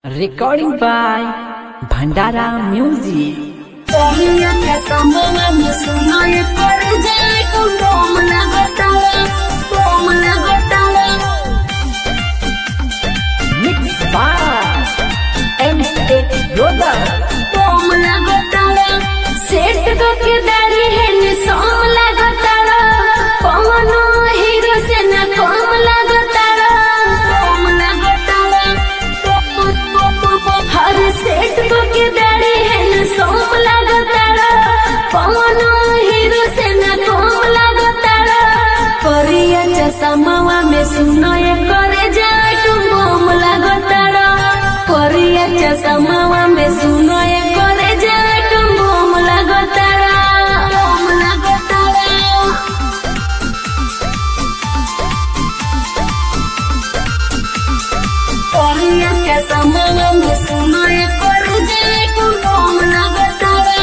Recording by Bhandara Music. Mixed by M8 Brother. Set के दाढ़ी है नि सोम लागतारा पवनो हीरो से न कम लागतारा हर सेट के दाढ़ी है नि सोम लागतारा पवनो हीरो से न कम लागतारा परिया चसमावा में सुनो ये करे जाए तुम बम लागतारा परिया चसमावा में सुनो ये करे जाए तुम बम लागतारा परिया चसमावा में सुनो ये करे जाए तुम बम लागतारा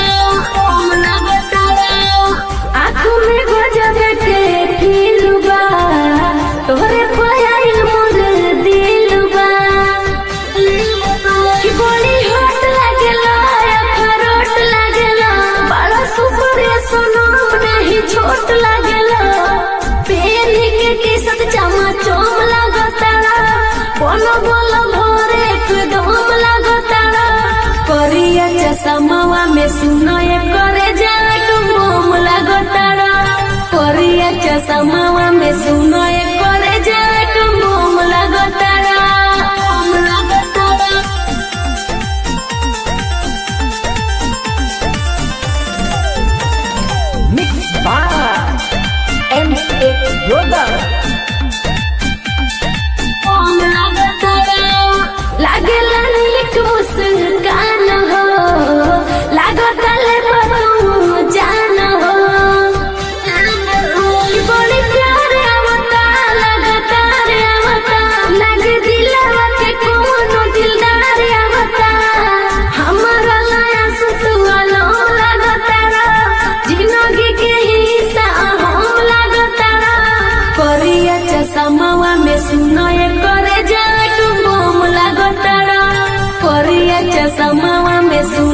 आँखों में गजब के फील बा तोहरे पायल मोर दिल बा कि बड़ी हॉट लागेला अखरोट लागेला बड़ा सुपर सोना नहीं छोट लागेला पेन के टी-शर्ट चमाचोम लागतारा बोलो बोलो भोरे एकदम लागतारा परिया चसमावा में सुनो ये करे जाए तुम बम लागतारा परिया चसमावा में सुनो ये करे जाए तुम बम लागतारा Mixed by M8 Brother. लागेला नीक मुस्कान हो लागता ले बतू जान हो कि बड़ी प्यार आवता लगता रे आवता लग दिलवा के कोनो दिलदार आवता हमारा लाया सुसुवालो लगता जिंदगी के हिस्सा हम लगता परिया चसमावा में सुनो ये करे जाए तुम बम लागतारा परिया चसमावा में सुनो